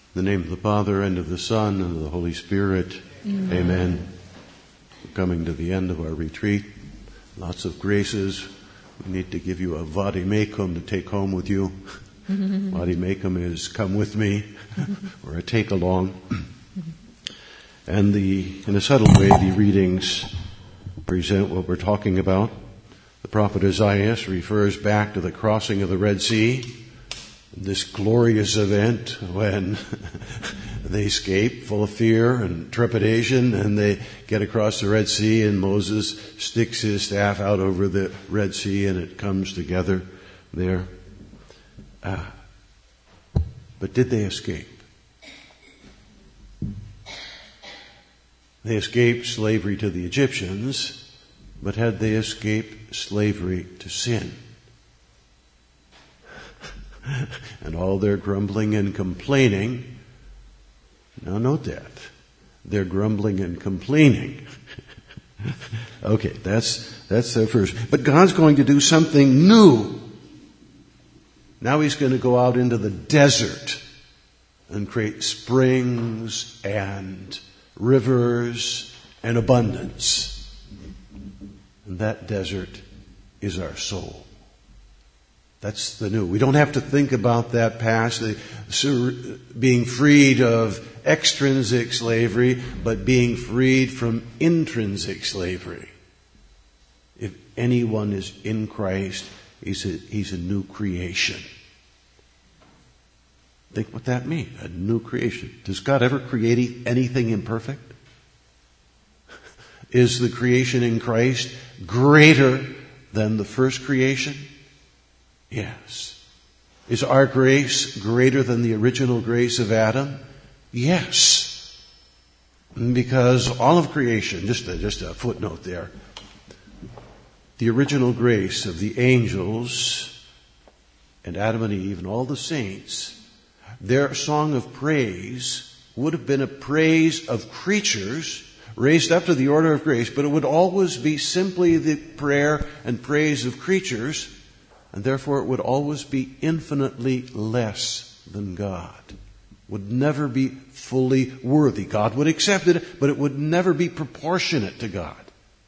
In the name of the Father, and of the Son, and of the Holy Spirit. Amen. We're coming to the end of our retreat. Lots of graces. We need to give you a vadimecum to take home with you. Vadimecum is come with me, or a take along. And in a subtle way, the readings present what we're talking about. The prophet Isaiah refers back to the crossing of the Red Sea, this glorious event when they escape full of fear and trepidation, and they get across the Red Sea, and Moses sticks his staff out over the Red Sea, and it comes together there. But did they escape? They escaped slavery to the Egyptians, but had they escaped slavery to sin? And all their grumbling and complaining. Now note that. They're grumbling and complaining. Okay, that's their first. But God's going to do something new. Now He's going to go out into the desert and create springs and rivers and abundance. And that desert is our soul. That's the new. We don't have to think about that past, being freed of extrinsic slavery, but being freed from intrinsic slavery. If anyone is in Christ, he's a new creation. Think what that means, a new creation. Does God ever create anything imperfect? Is the creation in Christ greater than the first creation? Yes. Is our grace greater than the original grace of Adam? Yes. Because all of creation, just a footnote there, the original grace of the angels and Adam and Eve and all the saints, their song of praise would have been a praise of creatures raised up to the order of grace, but it would always be simply the prayer and praise of creatures, and therefore it would always be infinitely less than God. Would never be fully worthy. God would accept it, but it would never be proportionate to God.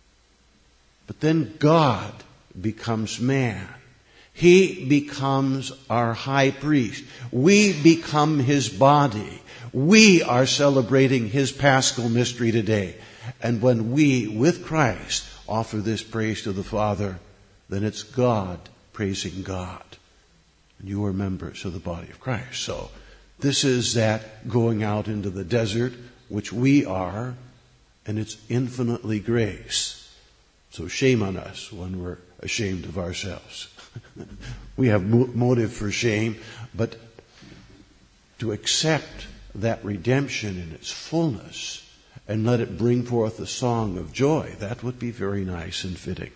But then God becomes man. He becomes our high priest. We become His body. We are celebrating His Paschal mystery today. And when we, with Christ, offer this praise to the Father, then it's God praising God. And you are members of the body of Christ. So this is that going out into the desert, which we are, and it's infinitely grace. So shame on us when we're ashamed of ourselves. We have motive for shame, but to accept that redemption in its fullness and let it bring forth a song of joy, that would be very nice and fitting.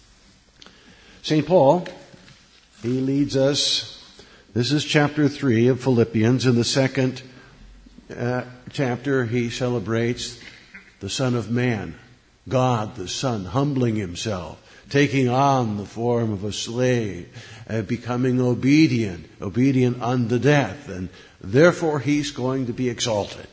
St. Paul, he leads us, this is chapter 3 of Philippians. In the second chapter, he celebrates the Son of Man, God the Son, humbling Himself, taking on the form of a slave, becoming obedient unto death, and therefore He's going to be exalted.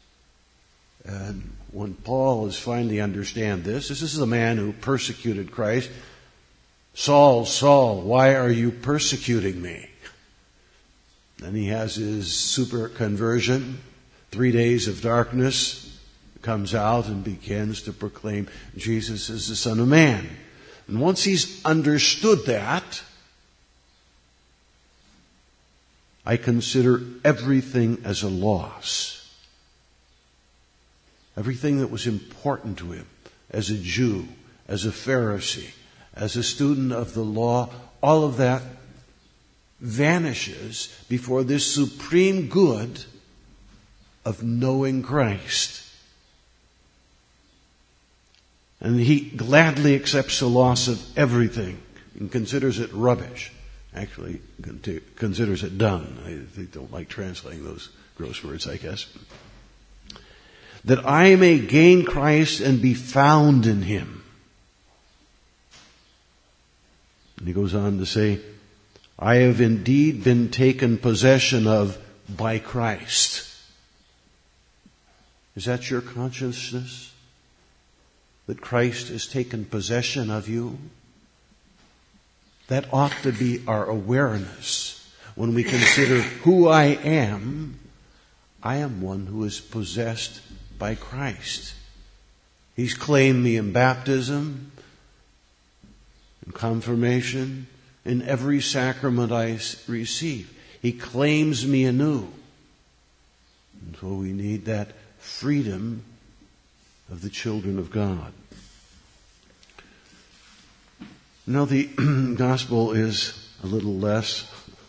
And when Paul is finally understand this is a man who persecuted Christ. Saul, Saul, why are you persecuting me? Then he has his super conversion, 3 days of darkness, comes out and begins to proclaim Jesus is the Son of Man. And once he's understood that, I consider everything as a loss. Everything that was important to him as a Jew, as a Pharisee, as a student of the law, all of that vanishes before this supreme good of knowing Christ. And he gladly accepts the loss of everything and considers it rubbish. Actually, considers it dung. They don't like translating those gross words, I guess. That I may gain Christ and be found in Him. And he goes on to say, I have indeed been taken possession of by Christ. Is that your consciousness? That Christ has taken possession of you? That ought to be our awareness when we consider who I am. I am one who is possessed by Christ. He's claimed me in baptism, in confirmation, in every sacrament I receive. He claims me anew. And so we need that freedom of the children of God. Now the gospel is a little less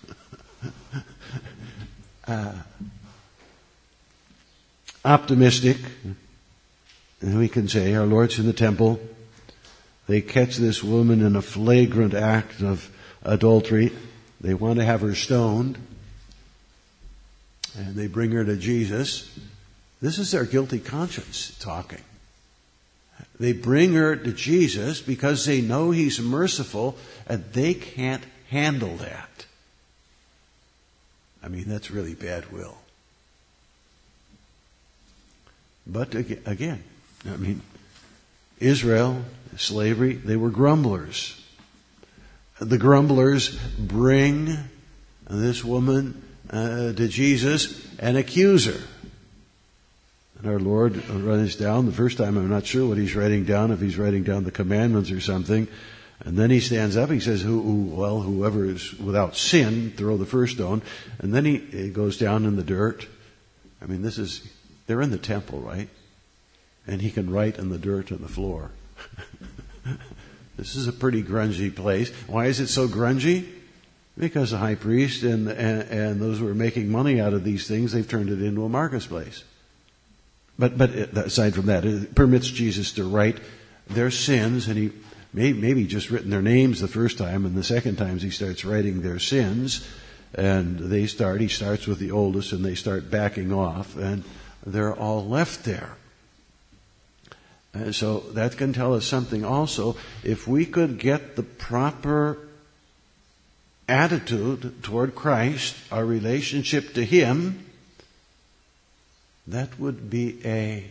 optimistic. And we can say, our Lord's in the temple. They catch this woman in a flagrant act of adultery. They want to have her stoned. And they bring her to Jesus. This is their guilty conscience talking. They bring her to Jesus because they know He's merciful and they can't handle that. I mean, that's really bad will. But again, I mean, Israel, slavery, they were grumblers. The grumblers bring this woman to Jesus and accuse her. And our Lord runs down. The first time I'm not sure what He's writing down, if He's writing down the commandments or something. And then He stands up, He says, whoever is without sin, throw the first stone. And then he goes down in the dirt. I mean, they're in the temple, right? And He can write in the dirt on the floor. This is a pretty grungy place. Why is it so grungy? Because the high priest and those who are making money out of these things, they've turned it into a marketplace. But aside from that, it permits Jesus to write their sins, and He maybe just written their names the first time, and the second time He starts writing their sins, and He starts with the oldest, and they start backing off, and they're all left there. And so that can tell us something also. If we could get the proper attitude toward Christ, our relationship to Him, that would be a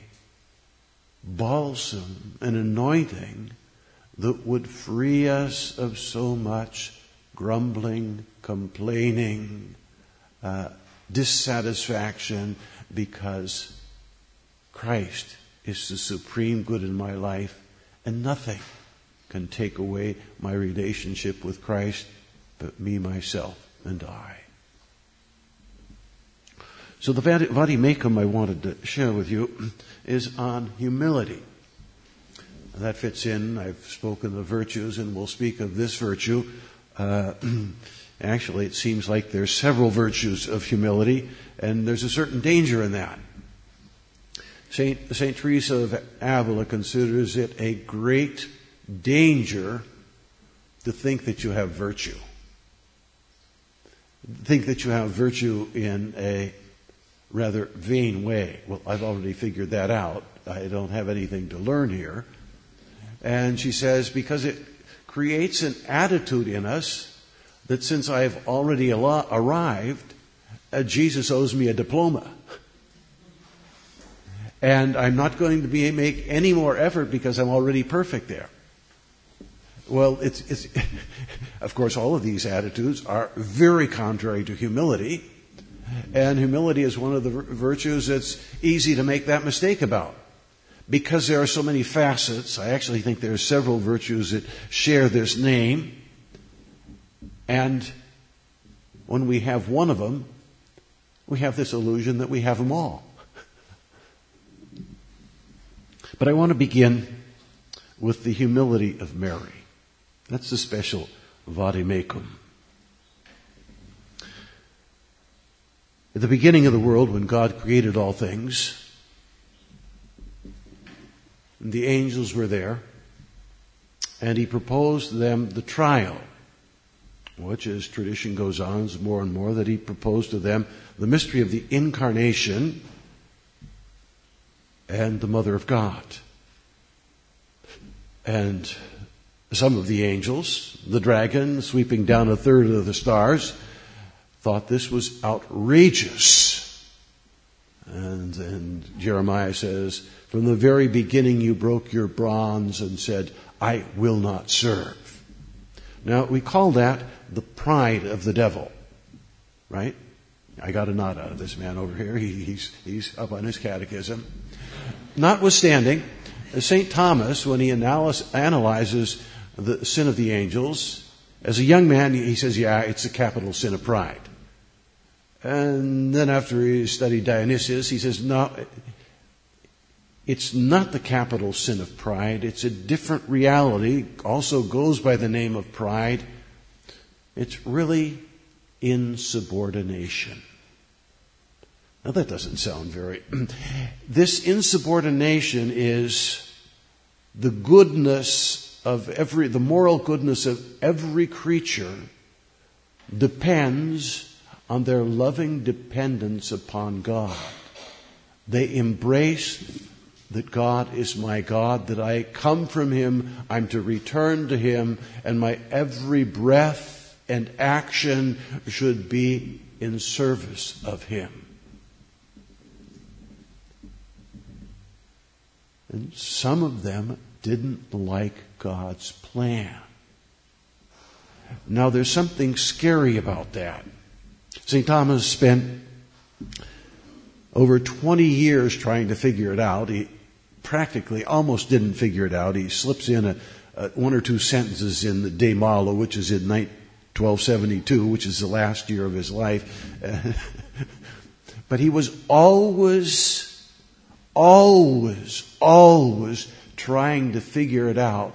balsam, an anointing that would free us of so much grumbling, complaining, dissatisfaction, because Christ is the supreme good in my life, and nothing can take away my relationship with Christ but me, myself, and I. So the vademecum I wanted to share with you is on humility. And that fits in. I've spoken of virtues, and we'll speak of this virtue. Actually, it seems like there's several virtues of humility, and there's a certain danger in that. Saint Teresa of Avila considers it a great danger to think that you have virtue. Think that you have virtue in a rather vain way. Well, I've already figured that out. I don't have anything to learn here. And she says, because it creates an attitude in us that since I've already arrived, Jesus owes me a diploma. And I'm not going to make any more effort because I'm already perfect there. Well, it's of course, all of these attitudes are very contrary to humility. And humility is one of the virtues that's easy to make that mistake about. Because there are so many facets, I actually think there are several virtues that share this name. And when we have one of them, we have this illusion that we have them all. But I want to begin with the humility of Mary. That's the special vademecum. At the beginning of the world, when God created all things, the angels were there, and He proposed to them the trial, which, as tradition goes on, is more and more that He proposed to them the mystery of the incarnation and the Mother of God. And some of the angels, the dragon sweeping down a third of the stars, thought this was outrageous. And And Jeremiah says, from the very beginning you broke your bonds and said, I will not serve. Now, we call that the pride of the devil, right? I got a nod out of this man over here. He's up on his catechism. Notwithstanding, St. Thomas, when he analyzes the sin of the angels, as a young man, he says, yeah, it's a capital sin of pride. And then after he studied Dionysius, he says, no, it's not the capital sin of pride. It's a different reality. Also goes by the name of pride. It's really insubordination. Now that doesn't sound very... This insubordination is the goodness of the moral goodness of every creature depends on their loving dependence upon God. They embrace that God is my God, that I come from Him, I'm to return to Him, and my every breath and action should be in service of Him. And some of them didn't like God's plan. Now there's something scary about that. St. Thomas spent over 20 years trying to figure it out. He practically almost didn't figure it out. He slips in one or two sentences in the De Malo, which is in 1272, which is the last year of his life. But he was always trying to figure it out.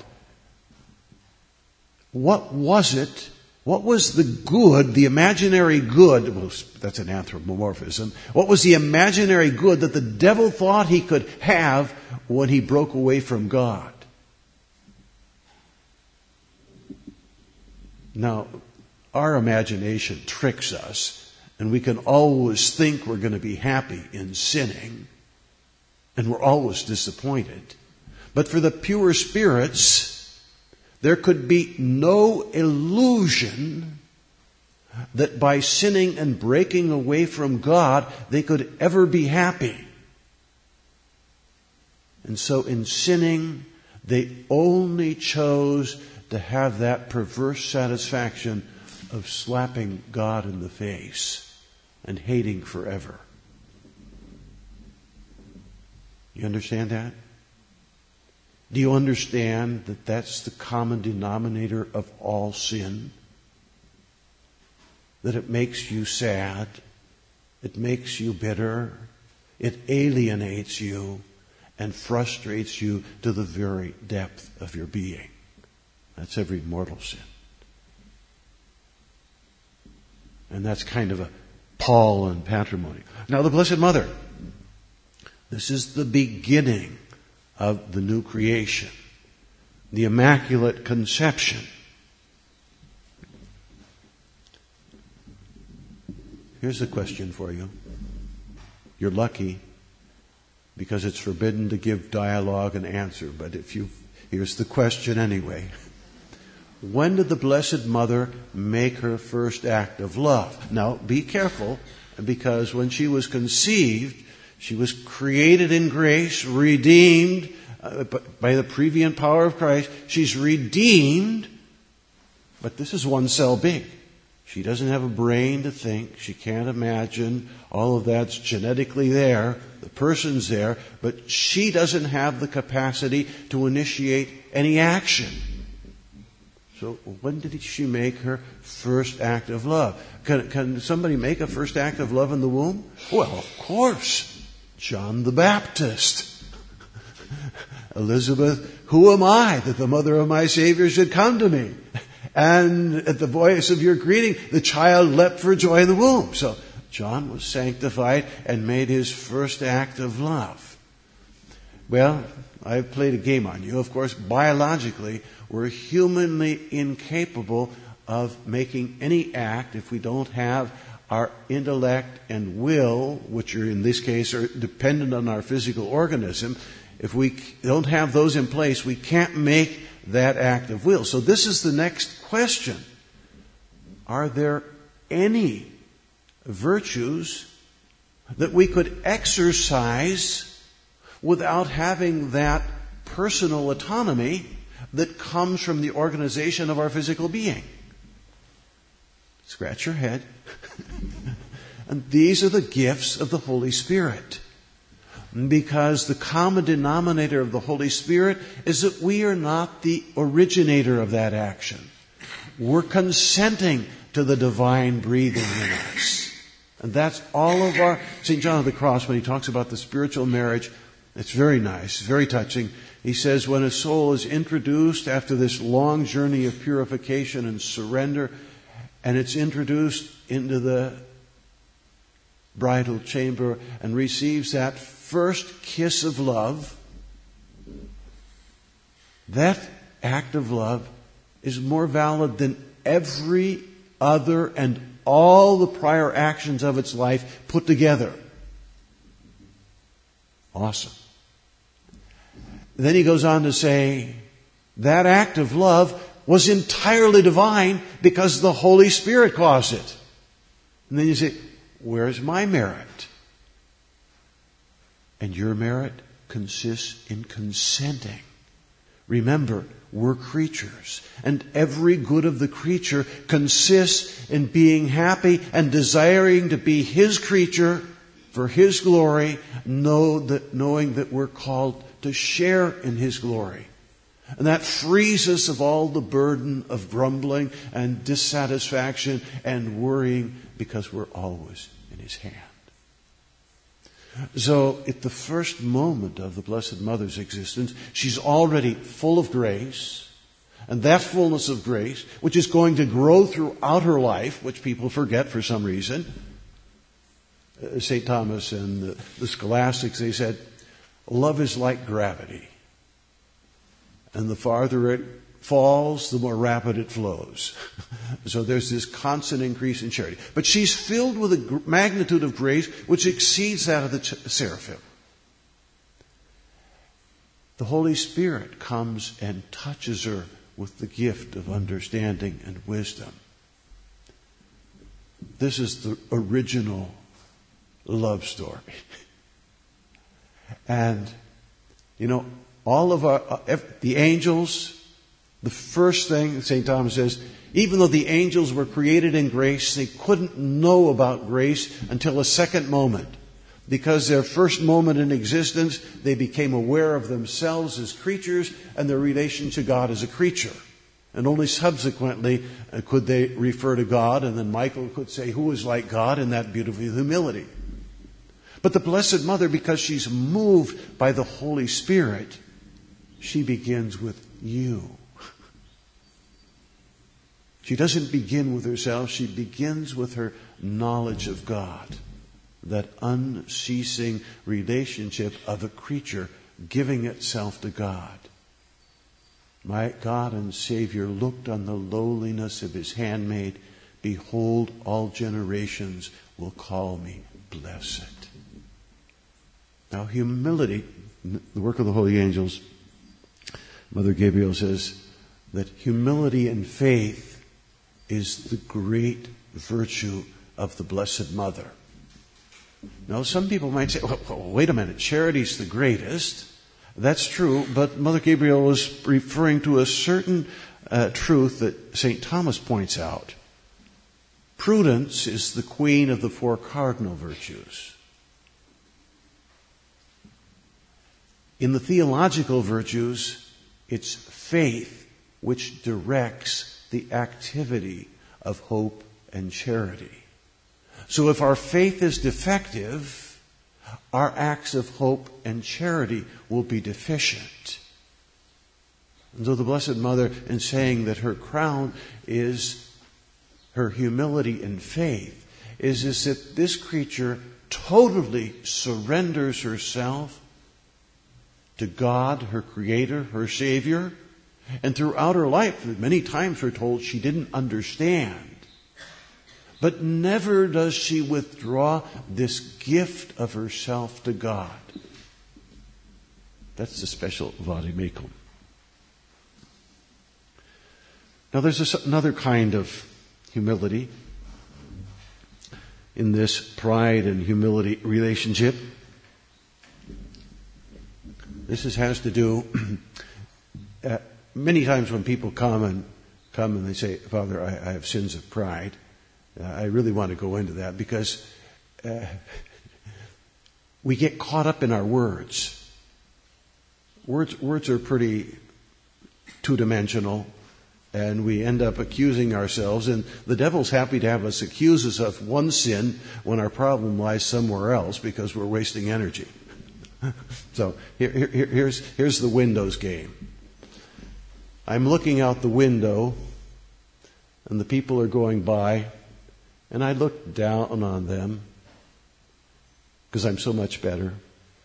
What was it? What was the good, the imaginary good? Well, that's an anthropomorphism. What was the imaginary good that the devil thought he could have when he broke away from God? Now, our imagination tricks us, and we can always think we're going to be happy in sinning, and we're always disappointed. But for the pure spirits, there could be no illusion that by sinning and breaking away from God, they could ever be happy. And so in sinning, they only chose to have that perverse satisfaction of slapping God in the face and hating forever. You understand that? Do you understand that that's the common denominator of all sin? That it makes you sad, it makes you bitter, it alienates you and frustrates you to the very depth of your being. That's every mortal sin. And that's kind of a pall and patrimony. Now the Blessed Mother, this is the beginning of the new creation, the Immaculate Conception. Here's a question for you. You're lucky because it's forbidden to give dialogue and answer, but here's the question anyway. When did the Blessed Mother make her first act of love? Now, be careful, because when she was conceived, she was created in grace, redeemed by the prevenient power of Christ. She's redeemed, but this is one cell big. She doesn't have a brain to think. She can't imagine. All of that's genetically there. The person's there, but she doesn't have the capacity to initiate any action. So when did she make her first act of love? Can somebody make a first act of love in the womb? Well, of course. John the Baptist. Elizabeth, who am I that the mother of my Savior should come to me? And at the voice of your greeting, the child leapt for joy in the womb. So John was sanctified and made his first act of love. Well, I've played a game on you. Of course, biologically, we're humanly incapable of making any act if we don't have our intellect and will, which are in this case are dependent on our physical organism. If we don't have those in place, we can't make that act of will. So this is the next question. Are there any virtues that we could exercise without having that personal autonomy that comes from the organization of our physical being. Scratch your head. And these are the gifts of the Holy Spirit. Because the common denominator of the Holy Spirit is that we are not the originator of that action. We're consenting to the divine breathing in us. And that's all of our... St. John of the Cross, when he talks about the spiritual marriage, it's very nice, very touching. He says when a soul is introduced after this long journey of purification and surrender, and it's introduced into the bridal chamber and receives that first kiss of love, that act of love is more valid than every other and all the prior actions of its life put together. Awesome. Then he goes on to say, that act of love was entirely divine because the Holy Spirit caused it. And then you say, where's my merit? And your merit consists in consenting. Remember, we're creatures, and every good of the creature consists in being happy and desiring to be His creature for His glory, knowing that we're called to share in His glory. And that frees us of all the burden of grumbling and dissatisfaction and worrying because we're always in His hand. So at the first moment of the Blessed Mother's existence, she's already full of grace. And that fullness of grace, which is going to grow throughout her life, which people forget for some reason. St. Thomas and the scholastics, they said, love is like gravity. And the farther it falls, the more rapid it flows. So there's this constant increase in charity. But she's filled with a magnitude of grace which exceeds that of the seraphim. The Holy Spirit comes and touches her with the gift of understanding and wisdom. This is the original love story. And, all of the angels, the first thing St. Thomas says, even though the angels were created in grace, they couldn't know about grace until a second moment. Because their first moment in existence, they became aware of themselves as creatures and their relation to God as a creature. And only subsequently could they refer to God, and then Michael could say, who is like God in that beautiful humility? But the Blessed Mother, because she's moved by the Holy Spirit, she begins with you. She doesn't begin with herself, she begins with her knowledge of God. That unceasing relationship of a creature giving itself to God. My God and Savior looked on the lowliness of His handmaid. Behold, all generations will call me blessed. Now, humility, the work of the holy angels, Mother Gabriel says that humility and faith is the great virtue of the Blessed Mother. Now, some people might say, well, wait a minute, charity's the greatest. That's true, but Mother Gabriel was referring to a certain truth that St. Thomas points out. Prudence is the queen of the four cardinal virtues. In the theological virtues, it's faith which directs the activity of hope and charity. So if our faith is defective, our acts of hope and charity will be deficient. And so the Blessed Mother, in saying that her crown is her humility and faith, is that this creature totally surrenders herself to God, her Creator, her Savior. And throughout her life, many times we're told she didn't understand. But never does she withdraw this gift of herself to God. That's the special vademecum. Now there's another kind of humility. in this pride and humility relationship. This has to do, many times when people come and they say, Father, I have sins of pride. I really want to go into that because we get caught up in our words. Words are pretty two-dimensional, and we end up accusing ourselves, and the devil's happy to have us accuse us of one sin when our problem lies somewhere else because we're wasting energy. So here's the Windows game. I'm looking out the window, and the people are going by, and I look down on them because I'm so much better.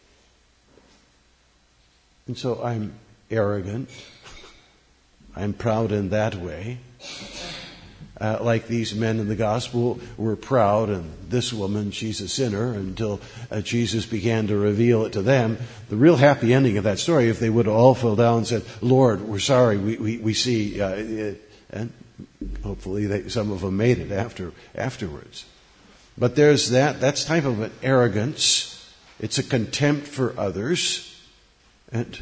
And so I'm arrogant. I'm proud in that way. Like these men in the gospel were proud, and this woman, she's a sinner, until Jesus began to reveal it to them. The real happy ending of that story, if they would have all fell down and said, Lord, we're sorry, we see, and hopefully some of them made it afterwards. But there's that's type of an arrogance. It's a contempt for others. And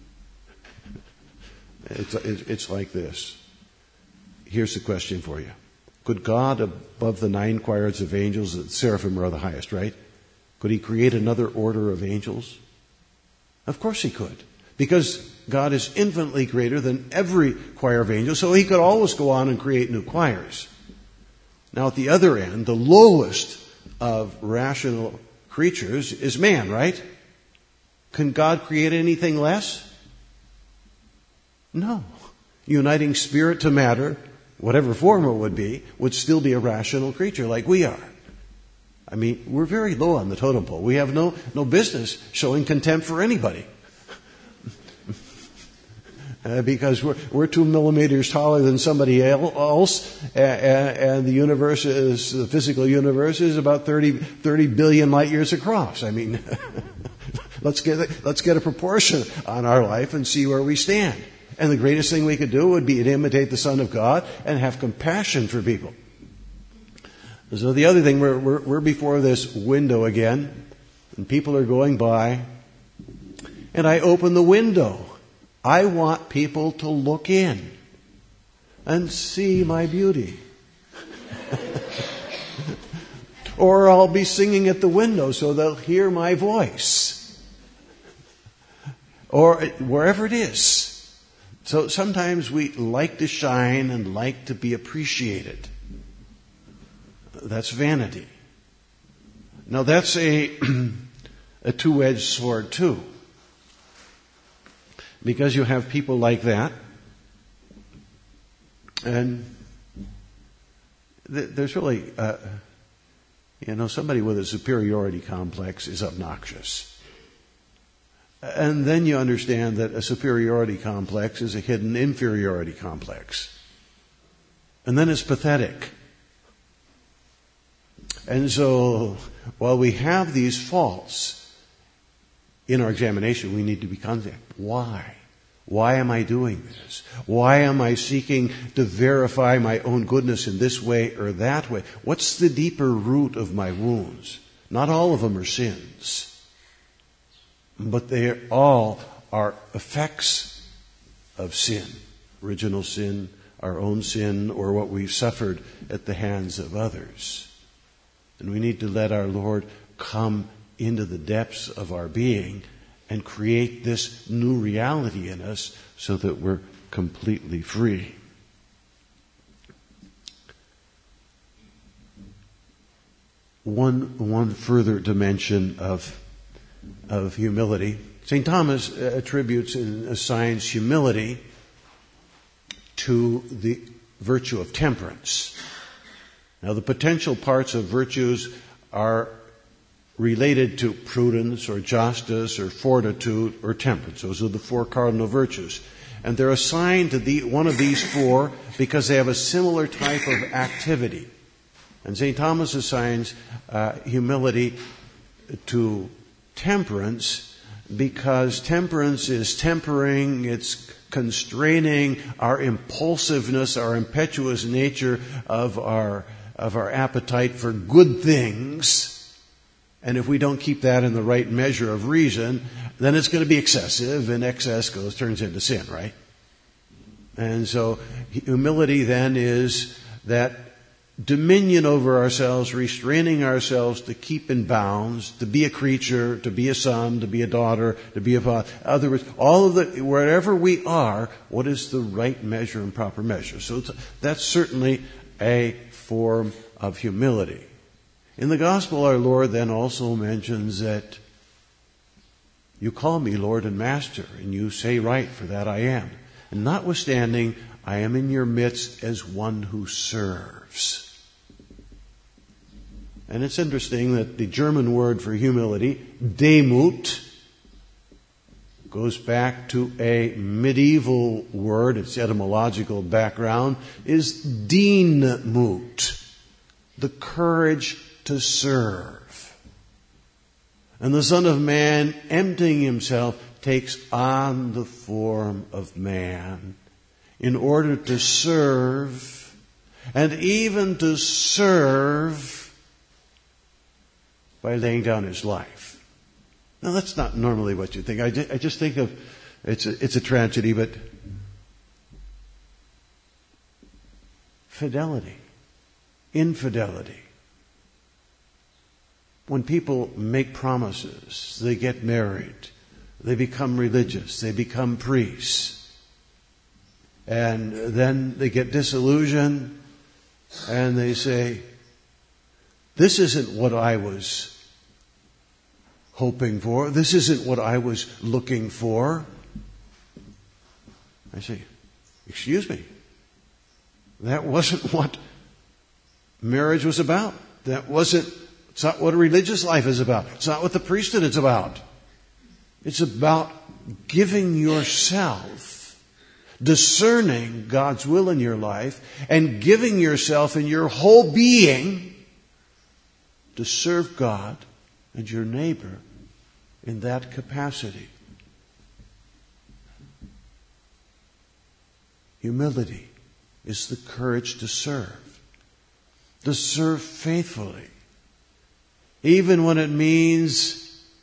it's like this. Here's the question for you. Could God, above the 9 choirs of angels, the seraphim are the highest, right? Could he create another order of angels? Of course he could. Because God is infinitely greater than every choir of angels, so he could always go on and create new choirs. Now at the other end, the lowest of rational creatures is man, right? Can God create anything less? No. Uniting spirit to matter, whatever form it would be, would still be a rational creature like we are. I mean, we're very low on the totem pole. We have no business showing contempt for anybody. Because we're 2 millimeters taller than somebody else, and the physical universe is about 30 billion light years across. I mean, let's get a proportion on our life and see where we stand. And the greatest thing we could do would be to imitate the Son of God and have compassion for people. So the other thing, we're before this window again, and people are going by, and I open the window. I want people to look in and see my beauty. Or I'll be singing at the window so they'll hear my voice. Or wherever it is. So sometimes we like to shine and like to be appreciated. That's vanity. Now that's a two-edged sword too. Because you have people like that, and there's really, somebody with a superiority complex is obnoxious. And then you understand that a superiority complex is a hidden inferiority complex. And then it's pathetic. And so, while we have these faults in our examination, we need to be conscious. Why? Why am I doing this? Why am I seeking to verify my own goodness in this way or that way? What's the deeper root of my wounds? Not all of them are sins. But they all are effects of sin. Original sin, our own sin, or what we've suffered at the hands of others. And we need to let our Lord come into the depths of our being and create this new reality in us so that we're completely free. One further dimension of humility. St. Thomas attributes and assigns humility to the virtue of temperance. Now, the potential parts of virtues are related to prudence or justice or fortitude or temperance. Those are the 4 cardinal virtues. And they're assigned to one of these 4 because they have a similar type of activity. And St. Thomas assigns humility to temperance because temperance is tempering, it's constraining our impulsiveness, our impetuous nature of our our appetite for good things. And if we don't keep that in the right measure of reason, then it's going to be excessive, and excess turns into sin, right? And so humility then is that dominion over ourselves, restraining ourselves to keep in bounds, to be a creature, to be a son, to be a daughter, to be a father. In other words, wherever we are, what is the right measure and proper measure? So that's certainly a form of humility. In the gospel, our Lord then also mentions that you call me Lord and Master, and you say right, for that I am. And notwithstanding, I am in your midst as one who serves. And it's interesting that the German word for humility, Demut, goes back to a medieval word. Its etymological background is Dienmut, the courage to serve. And the Son of Man, emptying himself, takes on the form of man in order to serve, and even to serve by laying down his life. Now that's not normally what you think. I just think of, it's a tragedy, but fidelity, infidelity. When people make promises, they get married, they become religious, they become priests, and then they get disillusioned and they say, this isn't what I was hoping for, this isn't what I was looking for. I say, excuse me, that wasn't what marriage was about. It's not what a religious life is about. It's not what the priesthood is about. It's about giving yourself, discerning God's will in your life, and giving yourself in your whole being to serve God and your neighbor in that capacity. Humility is the courage to serve faithfully, even when it means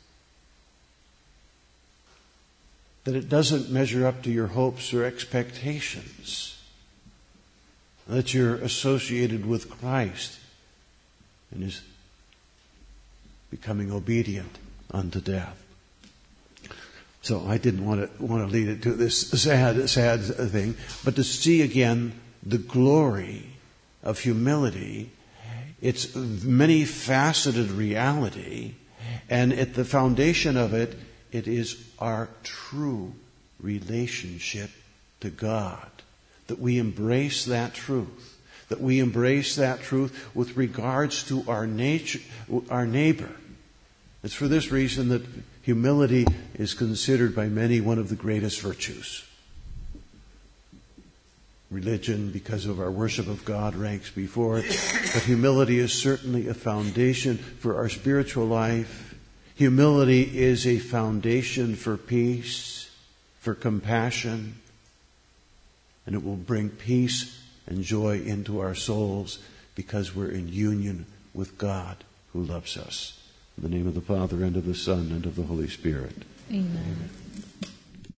that it doesn't measure up to your hopes or expectations, that you're associated with Christ and is becoming obedient unto death. So I didn't want to lead it to this sad thing, but to see again the glory of humility. It's many-faceted reality, and at the foundation of it, it is our true relationship to God. That we embrace that truth. That we embrace that truth with regards to our neighbor. It's for this reason that humility is considered by many one of the greatest virtues. Religion, because of our worship of God, ranks before it. But humility is certainly a foundation for our spiritual life. Humility is a foundation for peace, for compassion, and it will bring peace and joy into our souls because we're in union with God who loves us. In the name of the Father, and of the Son, and of the Holy Spirit. Amen. Amen.